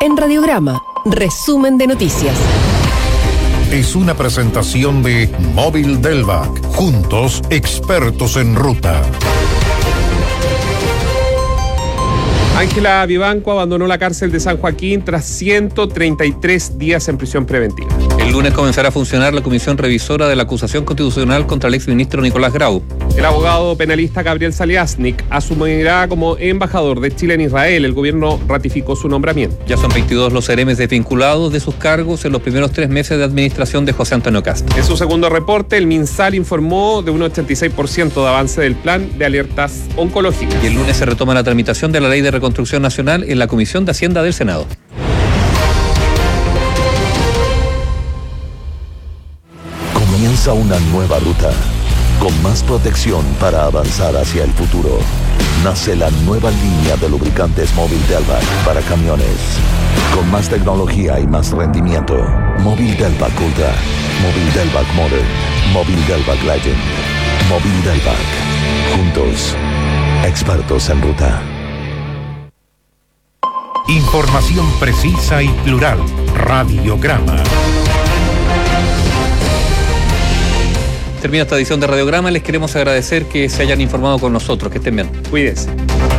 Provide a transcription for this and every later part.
En Radiograma, resumen de noticias. Es una presentación de Móvil Delvac. Juntos, expertos en ruta. Ángela Vivanco abandonó la cárcel de San Joaquín tras 133 días en prisión preventiva. El lunes comenzará a funcionar la comisión revisora de la acusación constitucional contra el exministro Nicolás Grau. El abogado penalista Gabriel Saliasnik asumirá como embajador de Chile en Israel. El gobierno ratificó su nombramiento. Ya son 22 los seremes desvinculados de sus cargos en los primeros 3 meses de administración de José Antonio Cast. En su segundo reporte, el MinSal informó de un 86% de avance del plan de alertas oncológicas. Y el lunes se retoma la tramitación de la Ley de Reconstrucción Nacional en la Comisión de Hacienda del Senado. Comienza una nueva ruta, con más protección para avanzar hacia el futuro. Nace la nueva línea de lubricantes Móvil Delvac para camiones, con más tecnología y más rendimiento. Móvil Delvac Ultra, Móvil Delvac Modern, Móvil Delvac Legend, Móvil Delvac. Juntos, expertos en ruta. Información precisa y plural. Radiograma. Termina esta edición de Radiograma. Les queremos agradecer que se hayan informado con nosotros. Que estén bien. Cuídense.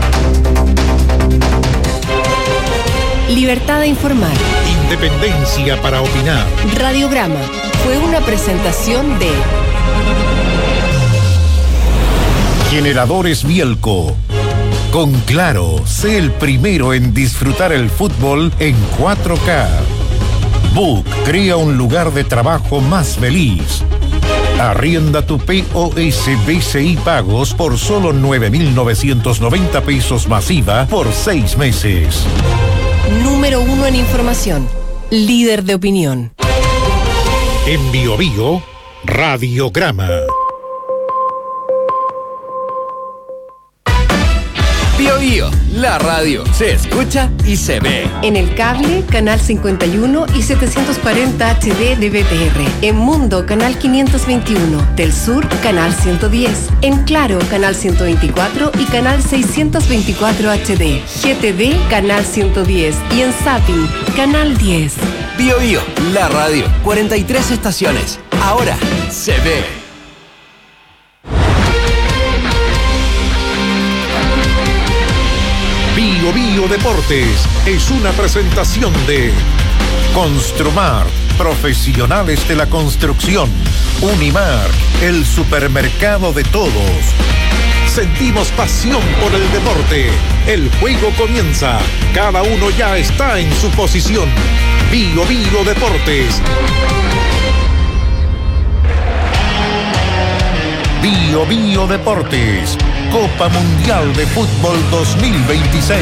Libertad de informar. Independencia para opinar. Radiograma fue una presentación de Generadores Bielco. Con Claro, sé el primero en disfrutar el fútbol en 4K. Book crea un lugar de trabajo más feliz. Arrienda tu POS BCI Pagos por solo 9.990 pesos masiva por 6 meses. Número 1 en información. Líder de opinión. En Biobío, Radiograma. Biobío, la radio se escucha y se ve. En el cable, canal 51 y 740 HD de BTR. En Mundo, canal 521. Del Sur, canal 110. En Claro, canal 124 y canal 624 HD. GTD, canal 110. Y en Zapping, canal 10. Biobío, la radio, 43 estaciones. Ahora se ve. Biobío Deportes es una presentación de Construmar, profesionales de la construcción. Unimar, el supermercado de todos. Sentimos pasión por el deporte. El juego comienza. Cada uno ya está en su posición. Biobío Deportes. Biobío Deportes. Copa Mundial de Fútbol 2026.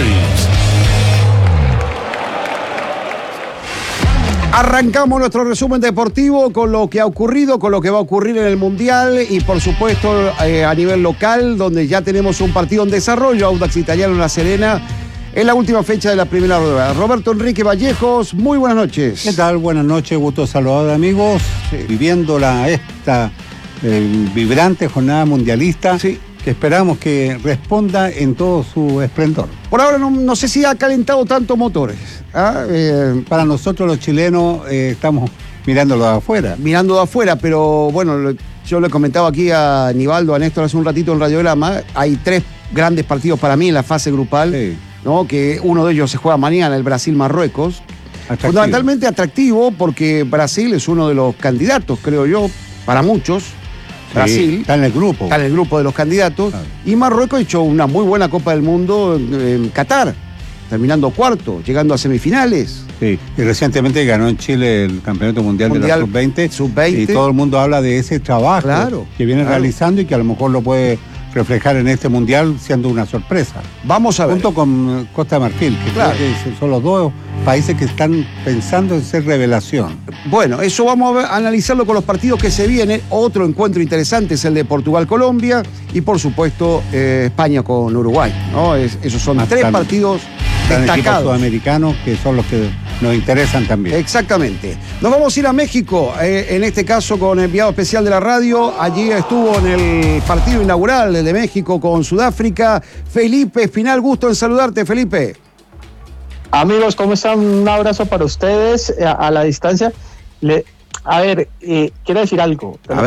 Arrancamos nuestro resumen deportivo con lo que ha ocurrido, con lo que va a ocurrir en el Mundial y por supuesto a nivel local, donde ya tenemos un partido en desarrollo, Audax Italiano en La Serena, en la última fecha de la primera rueda. Roberto Enrique Vallejos, muy buenas noches. ¿Qué tal? Buenas noches, gusto saludar amigos, viviendo esta vibrante jornada mundialista. Sí. Que esperamos que responda en todo su esplendor. Por ahora no sé si ha calentado tanto motores. Para nosotros los chilenos estamos mirándolo de afuera. Mirando de afuera, pero bueno, yo le comentaba aquí a Nivaldo, a Néstor hace un ratito en Radiograma, hay 3 grandes partidos para mí en la fase grupal, sí. ¿No? Que uno de ellos se juega mañana, el Brasil-Marruecos. Fundamentalmente atractivo porque Brasil es uno de los candidatos, creo yo, para muchos. Brasil está en el grupo. Está en el grupo de los candidatos. Claro. Y Marruecos ha hecho una muy buena Copa del Mundo en Qatar, terminando cuarto, llegando a semifinales. Sí, y recientemente ganó en Chile el Campeonato Mundial de la Sub-20. Y todo el mundo habla de ese trabajo que viene realizando y que a lo mejor lo puede reflejar en este Mundial siendo una sorpresa. Vamos a ver. Junto con Costa de Marfil, que creo que son los 2 países que están pensando en ser revelación. Bueno, eso vamos a analizarlo con los partidos que se vienen. Otro encuentro interesante es el de Portugal-Colombia y por supuesto España con Uruguay, ¿no? Esos son 3 partidos destacados. Equipos sudamericanos que son los que nos interesan también. Exactamente. Nos vamos a ir a México, en este caso con el enviado especial de la radio. Allí estuvo en el partido inaugural de México con Sudáfrica. Felipe Espinal, gusto en saludarte, Felipe. Amigos, ¿cómo están? Un abrazo para ustedes a la distancia. Quiero decir algo.